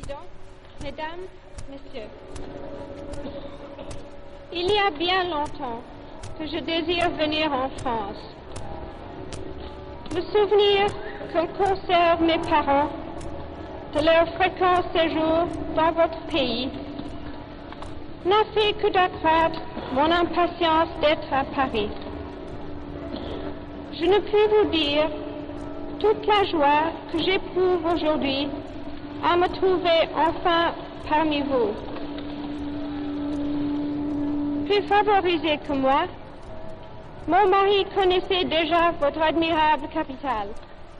Président, Mesdames, Messieurs, il y a bien longtemps que je désire venir en France. Le souvenir que conservent mes parents de leur fréquent séjour dans votre pays n'a fait que d'accroître mon impatience d'être à Paris. Je ne puis vous dire toute la joie que j'éprouve aujourd'hui à me trouver enfin parmi vous. Plus favorisé que moi, mon mari connaissait déjà votre admirable capitale.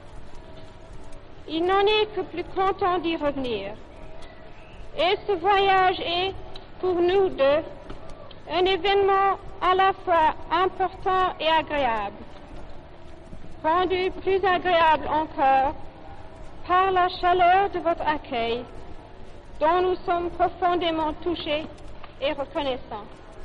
Il n'en est que plus content d'y revenir. Et ce voyage est, pour nous deux, un événement à la fois important et agréable, rendu plus agréable encore par la chaleur de votre accueil, dont nous sommes profondément touchés et reconnaissants.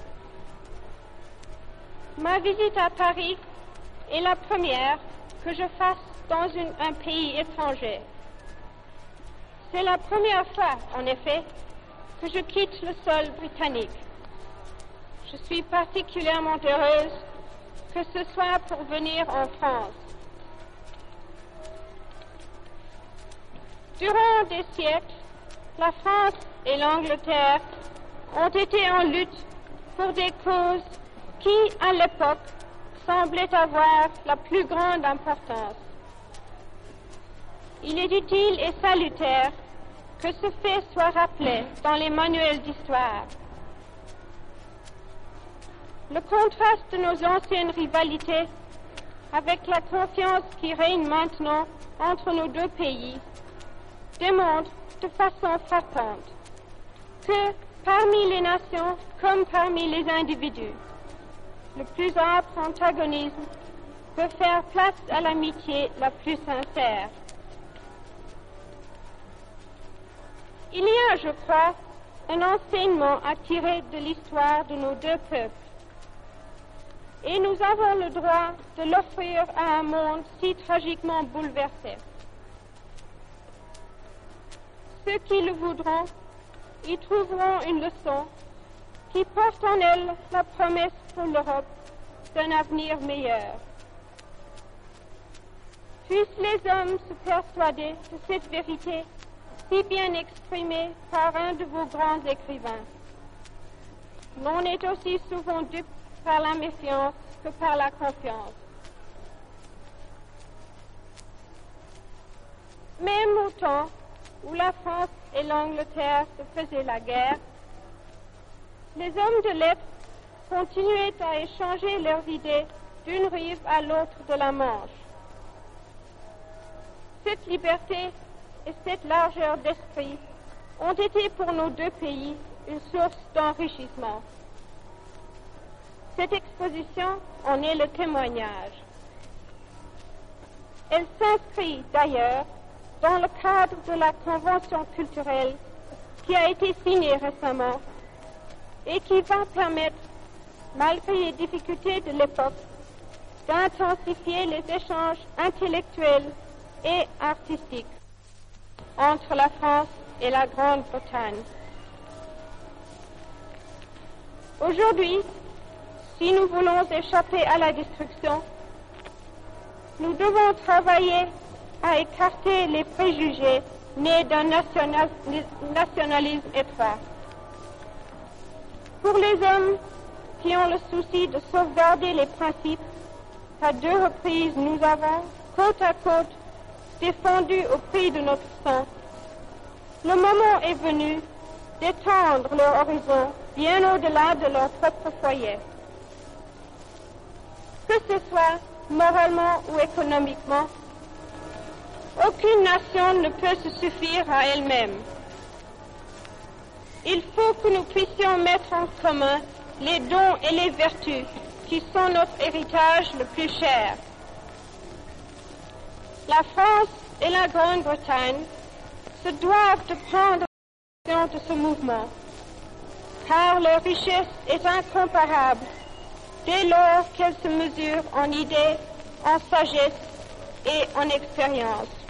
Ma visite à Paris est la première que je fasse dans un pays étranger. C'est la première fois, en effet, que je quitte le sol britannique. Je suis particulièrement heureuse que ce soit pour venir en France. Durant des siècles, la France et l'Angleterre ont été en lutte pour des causes qui, à l'époque, semblaient avoir la plus grande importance. Il est utile et salutaire que ce fait soit rappelé dans les manuels d'histoire. Le contraste de nos anciennes rivalités avec la confiance qui règne maintenant entre nos deux pays démontre de façon frappante que parmi les nations comme parmi les individus, le plus âpre antagonisme peut faire place à l'amitié la plus sincère. Il y a, je crois, un enseignement à tirer de l'histoire de nos deux peuples. Et nous avons le droit de l'offrir à un monde si tragiquement bouleversé. Ceux qui le voudront y trouveront une leçon qui porte en elle la promesse pour l'Europe d'un avenir meilleur. Puissent les hommes se persuader de cette vérité si bien exprimée par un de vos grands écrivains. L'on est aussi souvent dupe par la méfiance que par la confiance. Même au temps où la France et l'Angleterre se faisaient la guerre, les hommes de lettres continuaient à échanger leurs idées d'une rive à l'autre de la Manche. Cette liberté et cette largeur d'esprit ont été pour nos deux pays une source d'enrichissement. Cette exposition en est le témoignage. Elle s'inscrit d'ailleurs dans le cadre de la convention culturelle qui a été signée récemment et qui va permettre, malgré les difficultés de l'époque, d'intensifier les échanges intellectuels et artistiques entre la France et la Grande-Bretagne. Aujourd'hui, si nous voulons échapper à la destruction, nous devons travailler à écarter les préjugés nés d'un nationalisme étroit. Pour les hommes qui ont le souci de sauvegarder les principes, à deux reprises nous avons, côte à côte, défendu au prix de notre sang. Le moment est venu d'étendre leur horizon bien au-delà de leur propre foyer. Que ce soit moralement ou économiquement, aucune nation ne peut se suffire à elle-même. Il faut que nous puissions mettre en commun les dons et les vertus qui sont notre héritage le plus cher. La France et la Grande-Bretagne se doivent de prendre conscience de ce mouvement, car leur richesse est incomparable dès lors qu'elle se mesure en idées, en sagesse et en expérience.